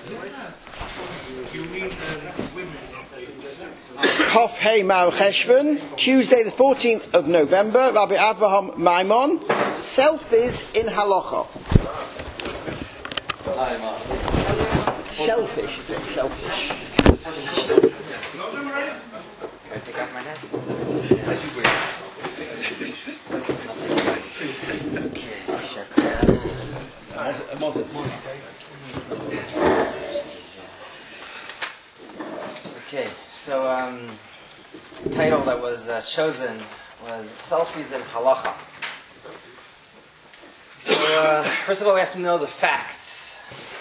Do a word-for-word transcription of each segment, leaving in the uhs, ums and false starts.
You mean women? Hof Hey Mar Cheshvan, Tuesday the fourteenth of November, Rabbi Avraham Maimon, selfies in halacha. Shellfish, is it? Shellfish. Can I take off my hat? As you wish. Okay, so um, the title that was uh, chosen was Selfies in Halacha. So uh, first of all, we have to know the facts.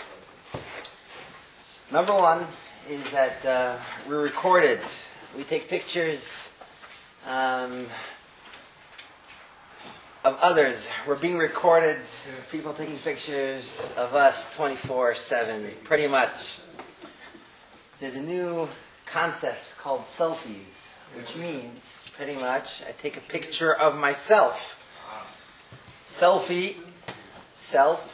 Number one is that uh, we're recorded. We take pictures um, of others. We're being recorded. People taking pictures of us twenty-four seven, pretty much. There's a new concept called selfies, which means, pretty much, I take a picture of myself. Selfie, self.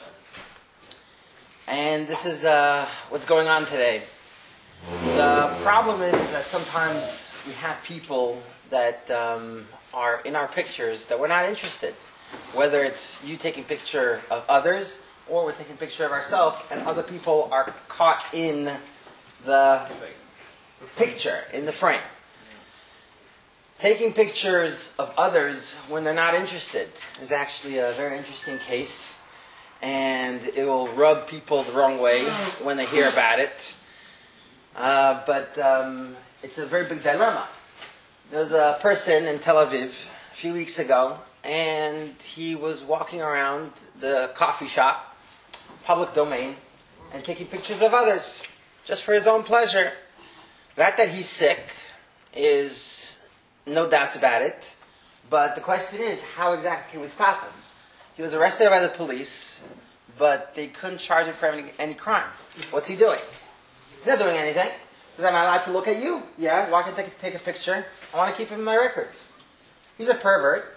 And this is uh, what's going on today. The problem is that sometimes we have people that um, are in our pictures that we're not interested. Whether it's you taking a picture of others, or we're taking a picture of ourselves, and other people are caught in the picture, in the frame. Taking pictures of others when they're not interested is actually a very interesting case, and it will rub people the wrong way when they hear about it. Uh, but um, it's a very big dilemma. There was a person in Tel Aviv a few weeks ago, and he was walking around the coffee shop, public domain, and taking pictures of others, just for his own pleasure. That that he's sick is no doubts about it, but the question is, how exactly can we stop him? He was arrested by the police, but they couldn't charge him for any, any crime. What's he doing? He's not doing anything. Because I'm allowed to look at you. Yeah, well, I can take, take a picture. I want to keep him in my records. He's a pervert.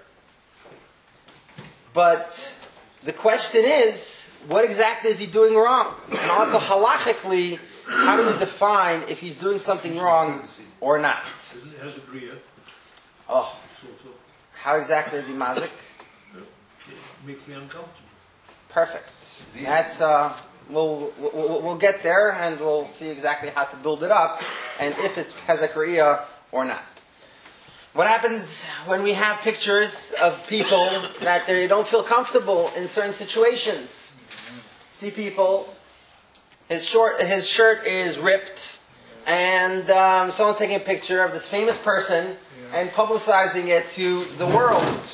But the question is, what exactly is he doing wrong? And also, halachically, how do we define if he's doing something wrong or not? Has a bria. Oh, how exactly is he mazik? It makes me uncomfortable. Perfect. That's uh, we'll, we'll we'll get there, and we'll see exactly how to build it up, and if it's hezek or not. What happens when we have pictures of people that they don't feel comfortable in certain situations? See people, his short, his shirt is ripped, and um, someone's taking a picture of this famous person yeah. and publicizing it to the world.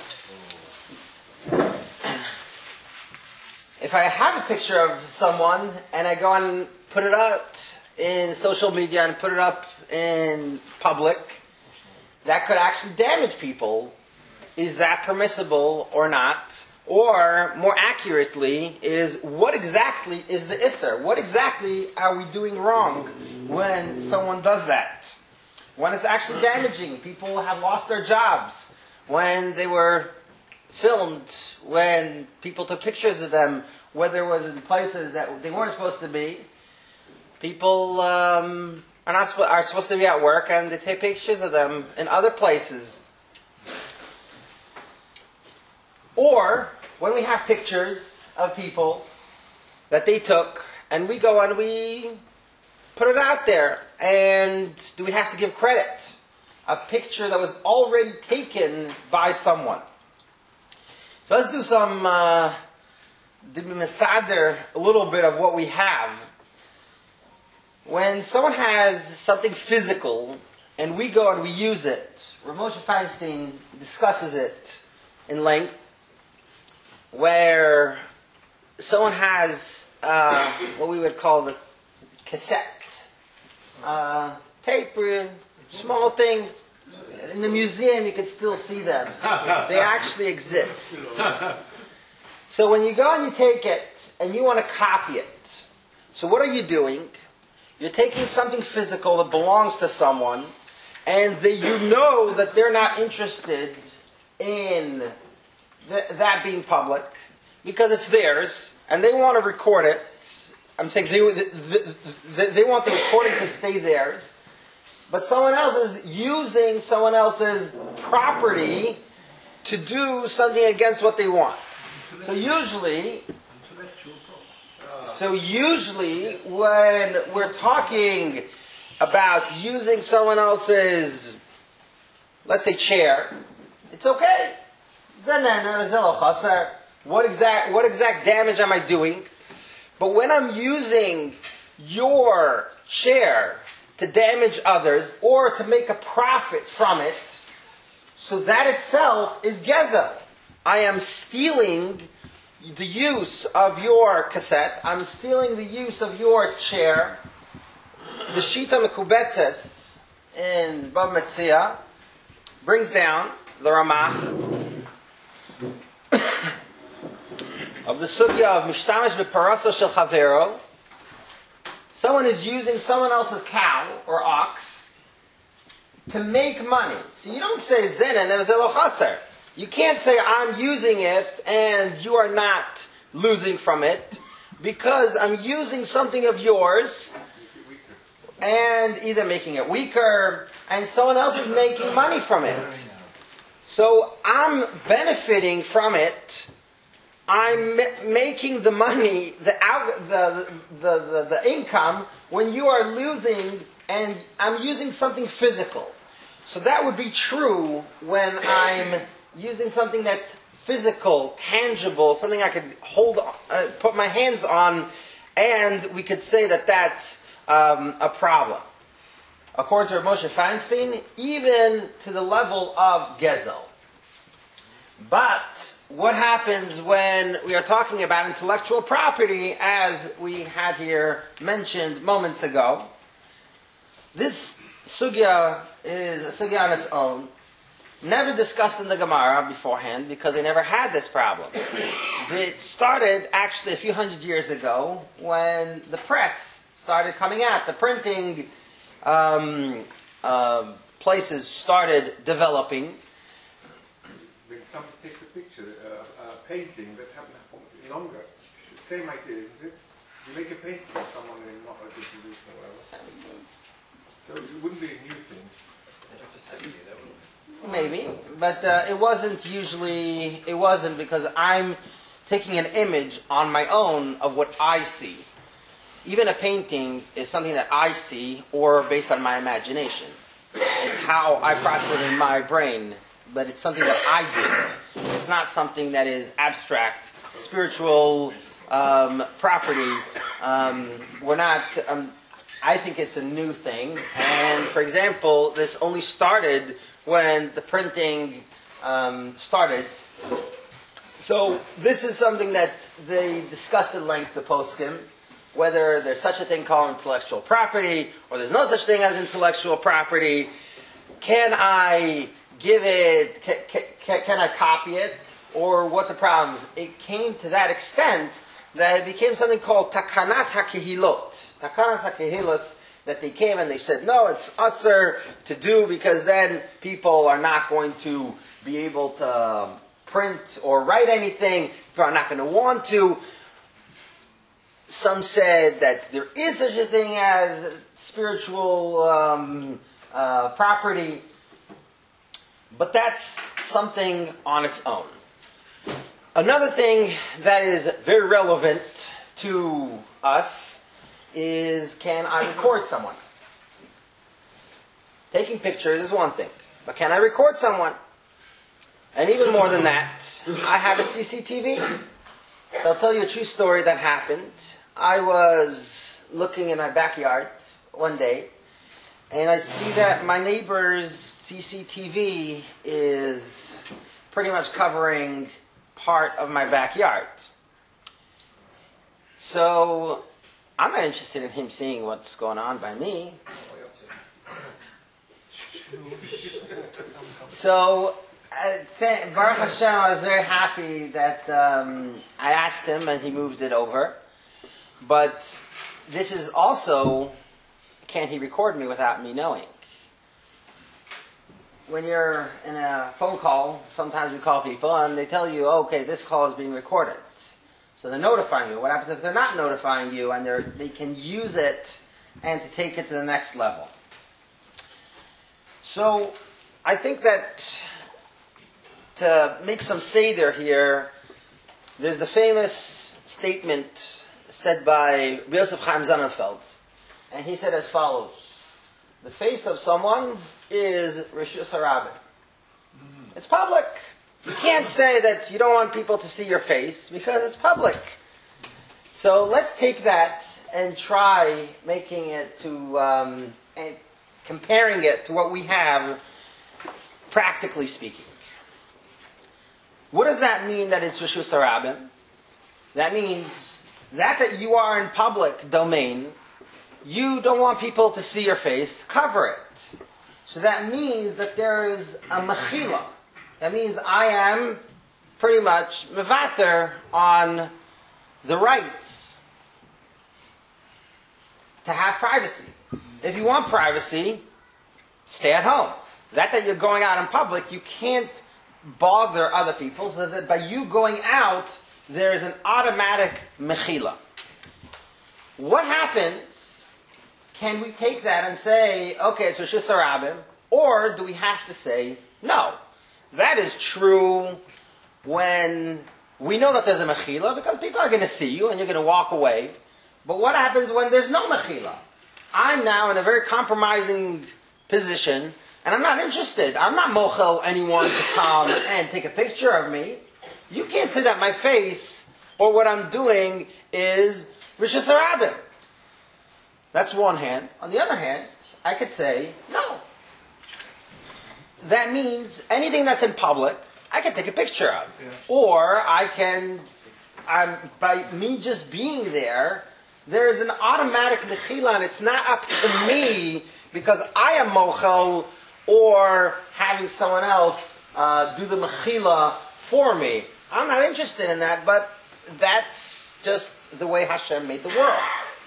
If I have a picture of someone and I go and put it out in social media and put it up in public, that could actually damage people. Is that permissible or not? Or, more accurately, is what exactly is the isser? What exactly are we doing wrong when someone does that? When it's actually damaging. People have lost their jobs. When they were filmed, when people took pictures of them, whether it was in places that they weren't supposed to be. People um, are not are supposed to be at work, and they take pictures of them in other places. Or when we have pictures of people that they took, and we go and we put it out there, and do we have to give credit? A picture that was already taken by someone. So let's do some uh, a little bit of what we have. When someone has something physical and we go and we use it, Rav Moshe Feinstein discusses it in length, where someone has uh, what we would call the cassette, uh, tape, small thing. In the museum, you can still see them. They actually exist. So when you go and you take it and you want to copy it, so what are you doing? You're taking something physical that belongs to someone, and they, you know that they're not interested in th- that being public because it's theirs, and they want to record it I'm saying they, they, they want the recording to stay theirs, but someone else is using someone else's property to do something against what they want. So usually, Intellectual property. so usually when we're talking about using someone else's, let's say, chair, it's okay. What exact, what exact damage am I doing? But when I'm using your chair to damage others or to make a profit from it, so that itself is gezel. I am stealing the use of your cassette. I'm stealing the use of your chair. The Shita Mekubetzes in Bab Metzia brings down the Ramach of the sugya of Mishtamash B'Paraso Shel Chavero. Someone is using someone else's cow or ox to make money. So you don't say Zenen Nevzelo Chaser. You can't say I'm using it and you are not losing from it because I'm using something of yours and either making it weaker and someone else is making money from it. So I'm benefiting from it. I'm ma- making the money, the, out, the, the, the, the income, when you are losing, and I'm using something physical. So that would be true when I'm using something that's physical, tangible, something I could hold, uh, put my hands on, and we could say that that's um, a problem. According to Moshe Feinstein, even to the level of Gezel. But what happens when we are talking about intellectual property, as we had here mentioned moments ago? This sugya is a sugya on its own, never discussed in the Gemara beforehand because they never had this problem. It started actually a few hundred years ago when the press started coming out, the printing um, uh, places started developing. When somebody takes a picture, uh, a painting that happened longer, same idea, isn't it? You make a painting of someone in not a distribution or whatever. So it wouldn't be a new thing. Maybe, but uh, it wasn't usually, it wasn't because I'm taking an image on my own of what I see. Even a painting is something that I see or based on my imagination. It's how I process it in my brain, but it's something that I did. It's not something that is abstract, spiritual um, property. Um, we're not, um, I think it's a new thing. And for example, this only started when the printing um, started. So this is something that they discussed at length, the poskim, whether there's such a thing called intellectual property or there's no such thing as intellectual property. Can I give it, can, can, can I copy it, or what the problem is? It came to that extent that it became something called takanat hakehilot. Takanat hakehilot, that they came and they said, no, it's usher to do because then people are not going to be able to print or write anything. People are not going to want to. Some said that there is such a thing as spiritual um, uh, property. But that's something on its own. Another thing that is very relevant to us is, can I record someone? Taking pictures is one thing, but can I record someone? And even more than that, I have a C C T V. So I'll tell you a true story that happened. I was looking in my backyard one day, and I see that my neighbor's C C T V is pretty much covering part of my backyard. So I'm not interested in him seeing what's going on by me. So, uh, th- Baruch Hashem, I was very happy that um, I asked him and he moved it over. But this is also, can he record me without me knowing? When you're in a phone call, sometimes we call people and they tell you, okay, this call is being recorded. So they're notifying you. What happens if they're not notifying you and they're, they can use it and to take it to the next level? So I think that to make some seder here, there's the famous statement said by Yosef Chaim Sonnenfeld. And he said as follows: the face of someone is Rishus HaRabim. It's public. You can't say that you don't want people to see your face because it's public. So let's take that and try making it to, um, and comparing it to what we have, practically speaking. What does that mean that it's Rishus HaRabim? That means that that you are in public domain, you don't want people to see your face, cover it. So that means that there is a mechila. That means I am pretty much mevater on the rights to have privacy. If you want privacy, stay at home. That that you're going out in public, you can't bother other people, so that by you going out, there's an automatic mechila. What happens? Can we take that and say, okay, it's Rishus HaRabim, or do we have to say, no? That is true when we know that there's a mechila, because people are going to see you and you're going to walk away. But what happens when there's no mechila? I'm now in a very compromising position, and I'm not interested. I'm not mochel anyone to come and take a picture of me. You can't say that my face or what I'm doing is Rishus HaRabim. That's one hand. On the other hand, I could say, no. That means anything that's in public, I can take a picture of. Yeah. Or I can, I'm, by me just being there, there is an automatic mechila, and it's not up to me because I am mochel or having someone else uh, do the mechila for me. I'm not interested in that, but that's just the way Hashem made the world.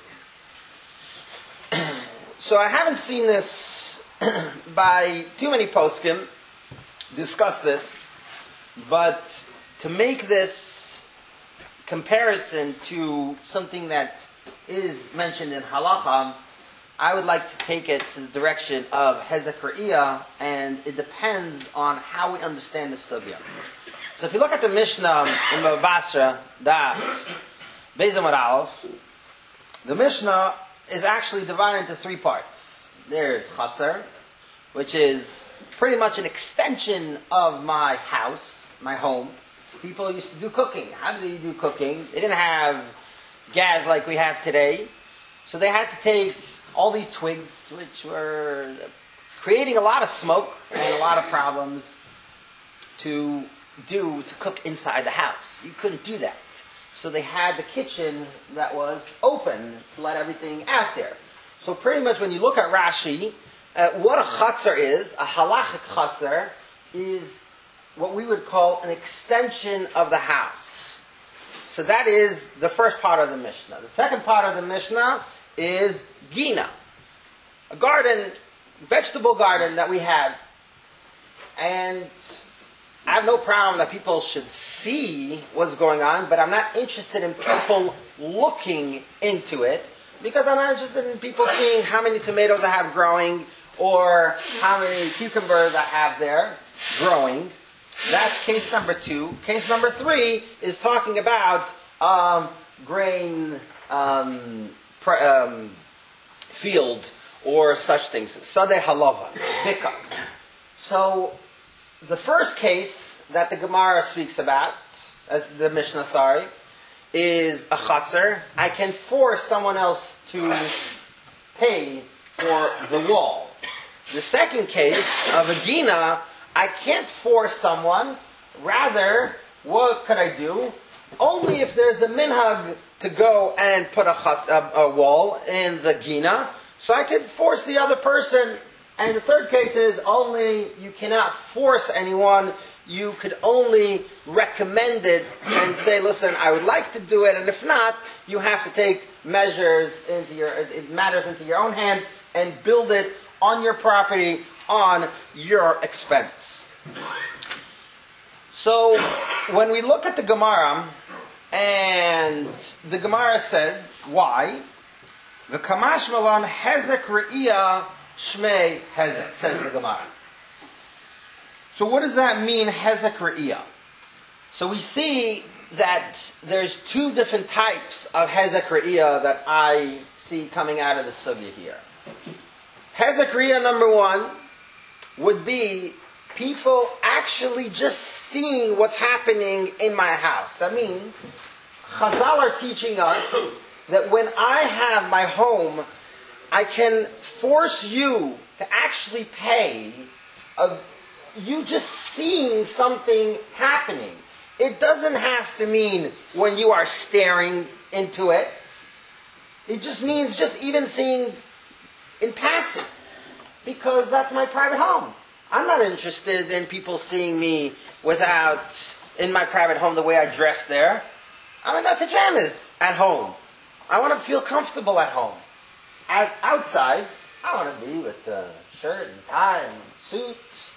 So I haven't seen this by too many poskim discuss this, but to make this comparison to something that is mentioned in halacha, I would like to take it to the direction of Hezek Re'iyah, and it depends on how we understand the sugya. So if you look at the Mishnah in Bava Basra, Daf, Beis Amud Aleph, the Mishnah is actually divided into three parts. There's Chatzar, which is pretty much an extension of my house, my home. People used to do cooking. How did they do cooking? They didn't have gas like we have today. So they had to take all these twigs, which were creating a lot of smoke and a lot of problems to do to cook inside the house. You couldn't do that. So they had the kitchen that was open to let everything out there. So pretty much when you look at Rashi, uh, what a chatzar is, a halachic chatzar, is what we would call an extension of the house. So that is the first part of the Mishnah. The second part of the Mishnah is gina, a garden, vegetable garden that we have. And I have no problem that people should see what's going on, but I'm not interested in people looking into it, because I'm not interested in people seeing how many tomatoes I have growing or how many cucumbers I have there growing. That's case number two. Case number three is talking about um, grain um, pre- um, field or such things. Sadeh halava, pickup. So the first case that the Gemara speaks about, as the Mishnah, sorry, is a chatzar. I can force someone else to pay for the wall. The second case of a gina, I can't force someone. Rather, what could I do? Only if there's a minhag to go and put a, chat, a, a wall in the gina, so I could force the other person. And the third case is only you cannot force anyone. You could only recommend it and say, listen, I would like to do it, and if not, you have to take measures into your it matters into your own hand and build it on your property on your expense. So when we look at the Gemara, And the Gemara says, why? The Kamash Malan Hezek Re'iyah Shmei Hezek, says the Gemara. So what does that mean, Hezek Re'iyah? So we see that there's two different types of Hezek Re'iyah that I see coming out of the sugya here. Hezek Re'iyah number one would be people actually just seeing what's happening in my house. That means Chazal are teaching us that when I have my home, I can force you to actually pay of you just seeing something happening. It doesn't have to mean when you are staring into it. It just means just even seeing in passing. Because that's my private home. I'm not interested in people seeing me without, in my private home, the way I dress there. I'm in my pajamas at home. I want to feel comfortable at home. At, outside, I want to be with a shirt and tie and suit.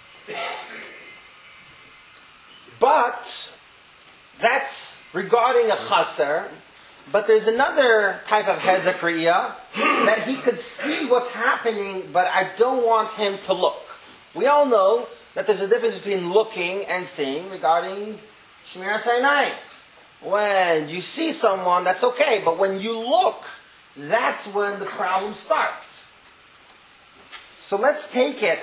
But that's regarding a chatzar. But there's another type of hezek re'iyah that he could see what's happening, but I don't want him to look. We all know that there's a difference between looking and seeing regarding Shmiras Einayim. When you see someone, that's okay, but when you look, that's when the problem starts. So let's take it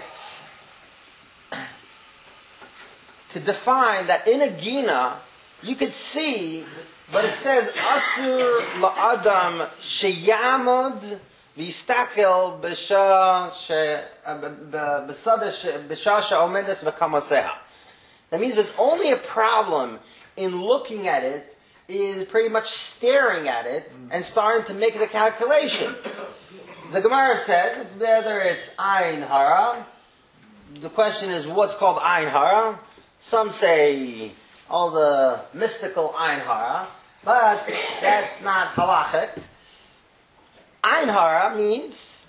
to define that in a gina, you could see, but it says, Asur la'adam sheyamod v'yistakel b'sha she'omedes v'kamaseha. That means it's only a problem in looking at it, is pretty much staring at it and starting to make the calculations. The Gemara says it's whether it's Ayin Hara. The question is what's called Ayin Hara. Some say all the mystical Ayin Hara, but that's not halachic. Ayin Hara means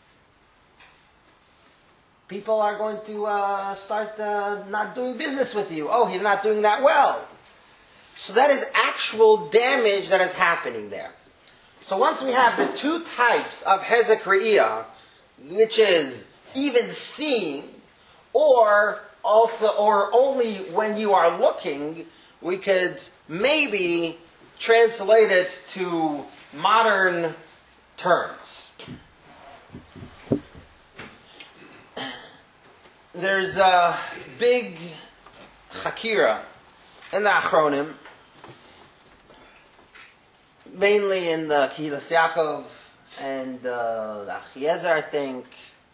people are going to uh, start uh, not doing business with you. Oh, he's not doing that well. So that is actual damage that is happening there. So once we have the two types of hezek re'iyah, which is even seeing, or also, or only when you are looking, we could maybe translate it to modern terms. There's a big chakira in the Achronim, mainly in the Kehilas Yaakov and uh, the Achiezer, I think.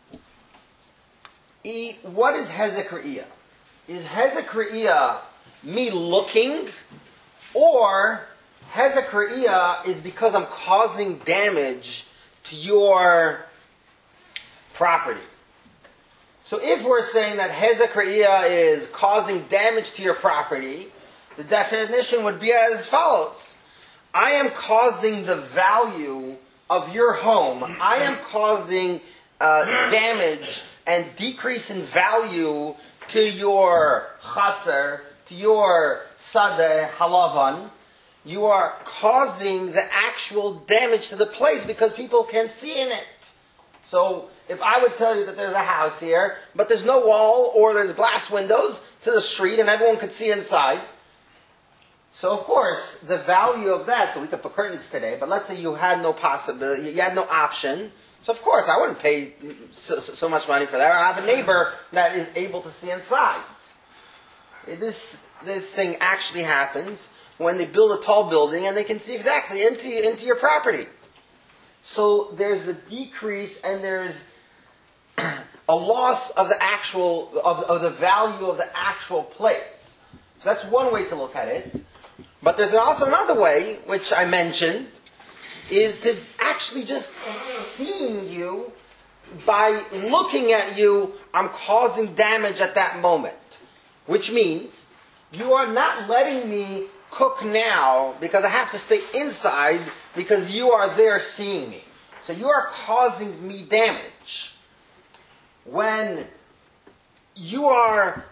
E, what is hezek re'iyah? Is hezek re'iyah me looking, or hezek re'iyah is because I'm causing damage to your property? So if we're saying that hezek re'iyah is causing damage to your property, the definition would be as follows. I am causing the value of your home. I am causing uh, damage and decrease in value to your chatzar, to your sadeh halavan. You are causing the actual damage to the place because people can see in it. So if I would tell you that there's a house here, but there's no wall or there's glass windows to the street and everyone could see inside, so of course the value of that, so we could put curtains today, but let's say you had no possibility, you had no option, so of course I wouldn't pay so, so much money for that. I have a neighbor that is able to see inside. This this thing actually happens when they build a tall building and they can see exactly into into your property. So there's a decrease and there's a loss of the actual of, of the value of the actual place. So that's one way to look at it. But there's also another way, which I mentioned, is to actually just seeing you, by looking at you, I'm causing damage at that moment. Which means you are not letting me cook now because I have to stay inside because you are there seeing me. So you are causing me damage. When you are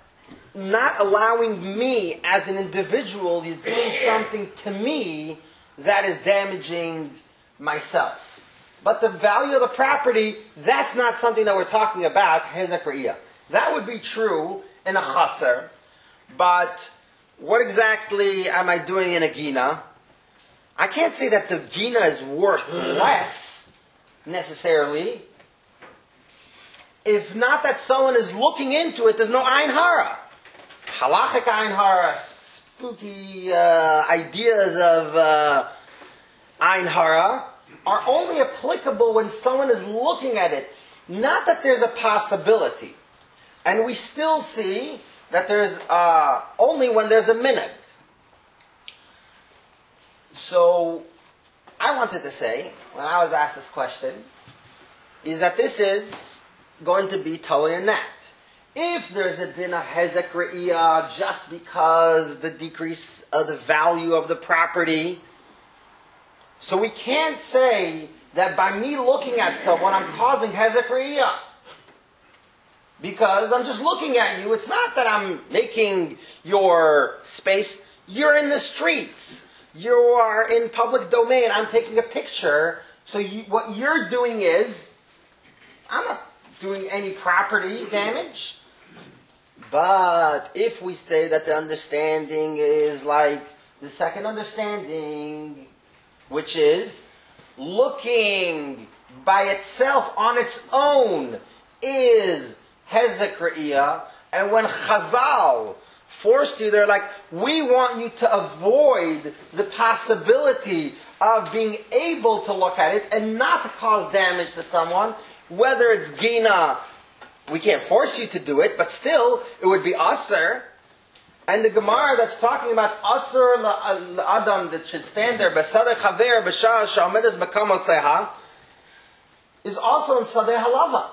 not allowing me as an individual, you're doing something to me that is damaging myself. But the value of the property, that's not something that we're talking about, hezek re'iyah. That would be true in a chatzar, but what exactly am I doing in a gina? I can't say that the gina is worth less, necessarily. If not that someone is looking into it, there's no ein hara. Halachic ein hara, spooky uh, ideas of uh, ein hara are only applicable when someone is looking at it. Not that there's a possibility. And we still see that there's uh, only when there's a minhag. So, I wanted to say, when I was asked this question, is that this is going to be totally in that. If there's a din of hezek re'iyah just because the decrease of the value of the property, so we can't say that by me looking at someone I'm causing hezek re'iyah. Because I'm just looking at you. It's not that I'm making your space. You're in the streets. You are in public domain. I'm taking a picture. So you, what you're doing is, I'm not doing any property damage. But if we say that the understanding is like the second understanding, which is looking by itself on its own is hezek re'iyah, and when Chazal forced you, they're like, we want you to avoid the possibility of being able to look at it and not to cause damage to someone, whether it's gina, we can't force you to do it, but still, it would be aser. And the Gemara that's talking about aser la'adam that should stand there, b'sadeh chaver b'shah sha'omedes b'kamo seha, is also in sadeh halava.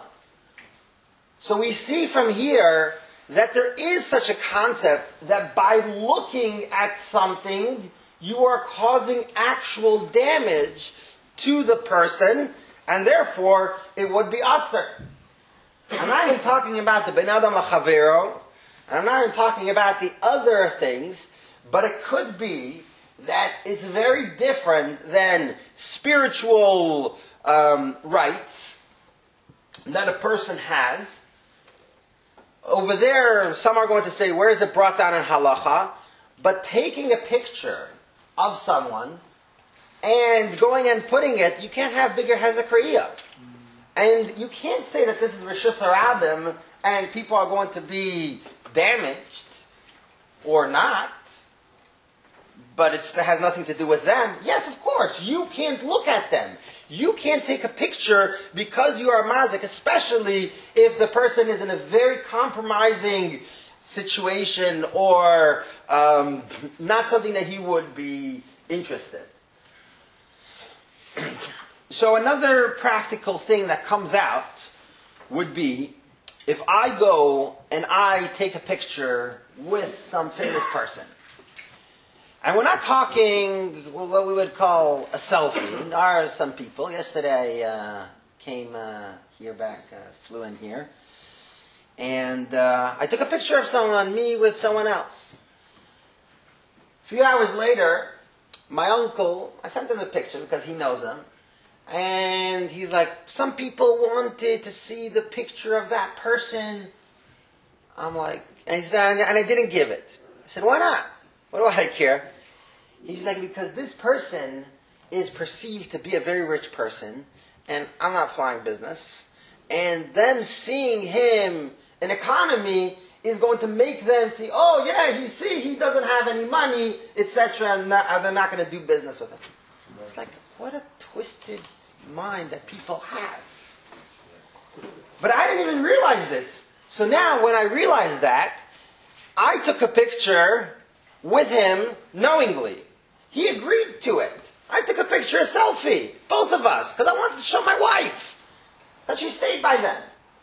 So we see from here that there is such a concept that by looking at something, you are causing actual damage to the person, and therefore it would be aser. I'm not even talking about the ben adam lachavero, and I'm not even talking about the other things, but it could be that it's very different than spiritual um, rights that a person has. Over there, some are going to say, where is it brought down in halacha? But taking a picture of someone and going and putting it, you can't have bigger hezek re'iyah. And you can't say that this is Rishus HaRabim and people are going to be damaged or not, but it's, it has nothing to do with them. Yes, of course, you can't look at them. You can't take a picture because you are mazik, especially if the person is in a very compromising situation or um, not something that he would be interested. So another practical thing that comes out would be if I go and I take a picture with some famous person. And we're not talking what we would call a selfie. There are some people. Yesterday I uh, came uh, here back, uh, flew in here. And uh, I took a picture of someone, me with someone else. A few hours later, my uncle, I sent him the picture because he knows him. And he's like, some people wanted to see the picture of that person. I'm like, and he said, and I didn't give it. I said, why not? What do I care? He's like, because this person is perceived to be a very rich person, and I'm not flying business. And them seeing him in economy is going to make them see, oh yeah, you see, he doesn't have any money, et cetera, and not, they're not going to do business with him. It's like, what a twisted mind that people have. But I didn't even realize this. So now, when I realized that, I took a picture with him knowingly. He agreed to it. I took a picture, a selfie, both of us, because I wanted to show my wife that she stayed by then.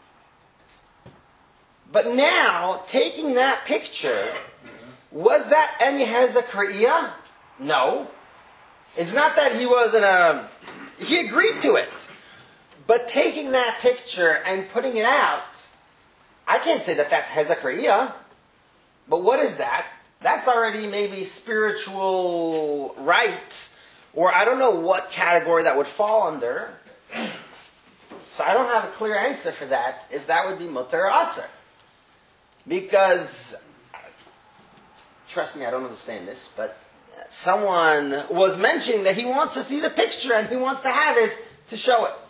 But now, taking that picture, was that any hezek re'iyah? No. It's not that he wasn't a... He agreed to it. But taking that picture and putting it out, I can't say that that's hezek re'iyah. But what is that? That's already maybe spiritual rites, or I don't know what category that would fall under. So I don't have a clear answer for that, if that would be mutter or aser. Because, trust me, I don't understand this, but someone was mentioning that he wants to see the picture and he wants to have it to show it.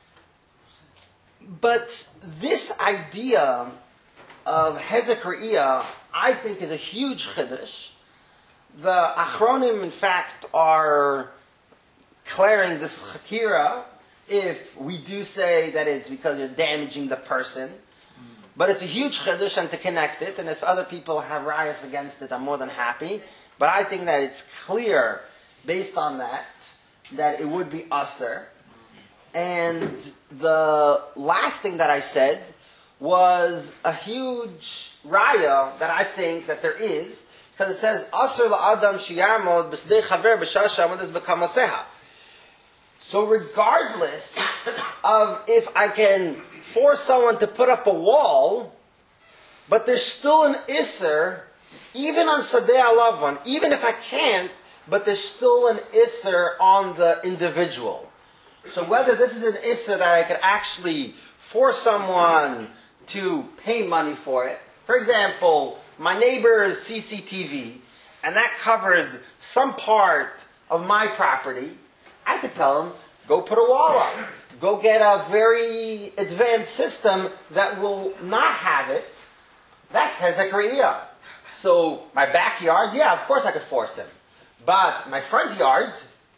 But this idea of Hezek Re'iyah, I think, is a huge chiddush. The Achronim, in fact, are declaring this chakira if we do say that it's because you're damaging the person. But it's a huge chiddush, and to connect it, and if other people have rayas against it, I'm more than happy. But I think that it's clear, based on that, that it would be aser. And the last thing that I said was a huge raya that I think that there is, because it says, aser la'adam shiyamod b'sdei chaver b'shasha amodes b'kamaseha. So regardless of if I can force someone to put up a wall, but there's still an isser, even on Sadeh Alavan, even if I can't, but there's still an isser on the individual. So whether this is an isser that I could actually force someone to pay money for it. For example, my neighbor's C C T V, and that covers some part of my property. I could tell him, go put a wall up. Go get a very advanced system that will not have it. That's Hezek Re'iyah. So my backyard, yeah, of course I could force him. But my front yard,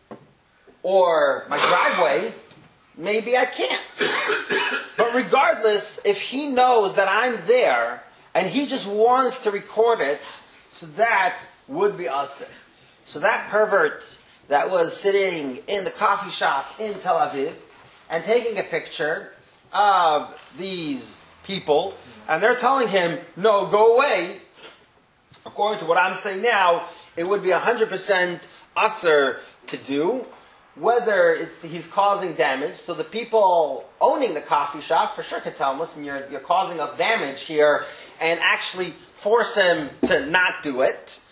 or my driveway, maybe I can't. But regardless, if he knows that I'm there, and he just wants to record it, so that would be us. So that pervert that was sitting in the coffee shop in Tel Aviv, and taking a picture of these people, and they're telling him, no, go away. According to what I'm saying now, it would be one hundred percent aser to do, whether it's he's causing damage. So the people owning the coffee shop for sure could tell him, listen, you're, you're causing us damage here, and actually force him to not do it.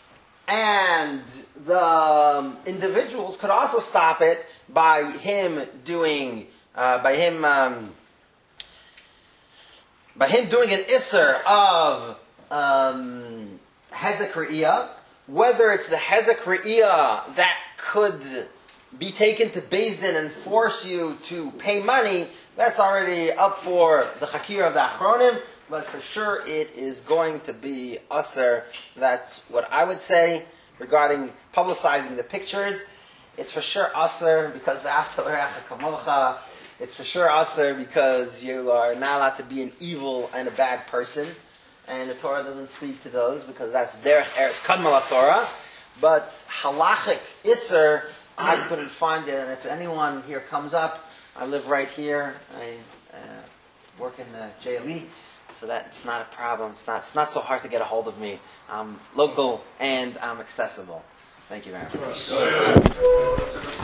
And the um, individuals could also stop it by him doing, uh, by him, um, by him doing an isser of um, Hezek Re'iyah, whether it's the Hezek Re'iyah that could be taken to Beis Din and force you to pay money, that's already up for the Chakir of the Achronim. But for sure it is going to be aser. That's what I would say regarding publicizing the pictures. It's for sure aser because v'afta l'reacha kamocha. It's for sure aser because you are not allowed to be an evil and a bad person. And the Torah doesn't speak to those because that's derech eretz kadma Torah. But halachic iser, I couldn't find it. And if anyone here comes up, I live right here. I uh, work in the J L E. So that's not a problem. It's not, it's not so hard to get a hold of me. I'm local and I'm accessible. Thank you very much.